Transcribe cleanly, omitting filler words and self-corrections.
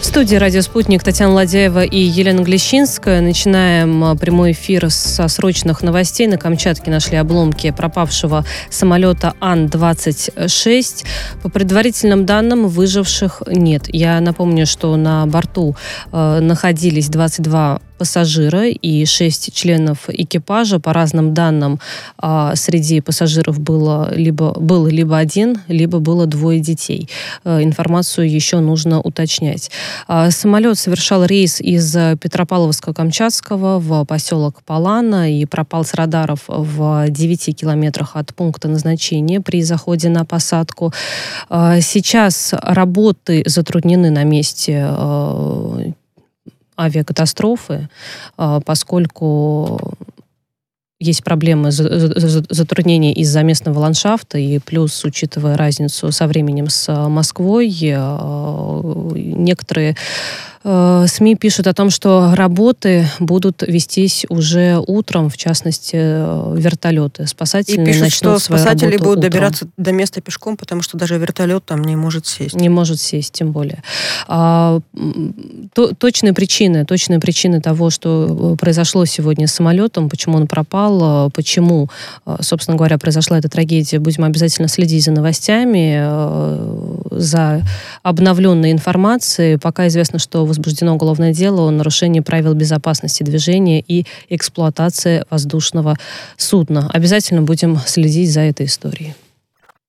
студии «Радио Спутник» Татьяна Ладяева и Елена Глещинская. Начинаем прямой эфир со срочных новостей. На Камчатке нашли обломки пропавшего самолета Ан-26. По предварительным данным, выживших нет. Я напомню, что на борту находились 22 пассажира и 6 членов экипажа. По разным данным, среди пассажиров был либо один, либо было двое детей. Информацию еще нужно уточнять. Самолет совершал рейс из Петропавловска-Камчатского в поселок Палана и пропал с радаров в 9 километрах от пункта назначения при заходе на посадку. Сейчас работы затруднены на месте авиакатастрофы, поскольку есть проблемы затруднений из-за местного ландшафта, и плюс, учитывая разницу со временем с Москвой, некоторые СМИ пишут о том, что работы будут вестись уже утром, в частности, вертолеты спасательные. И пишут, начнут что спасатели будут утром добираться до места пешком, потому что даже вертолет там не может сесть. Не может сесть, тем более. Точные причины того, что произошло сегодня с самолетом, почему он пропал, почему, собственно говоря, произошла эта трагедия, будем обязательно следить за новостями, за обновленной информацией. Пока известно, что возбуждено уголовное дело о нарушении правил безопасности движения и эксплуатации воздушного судна. Обязательно будем следить за этой историей.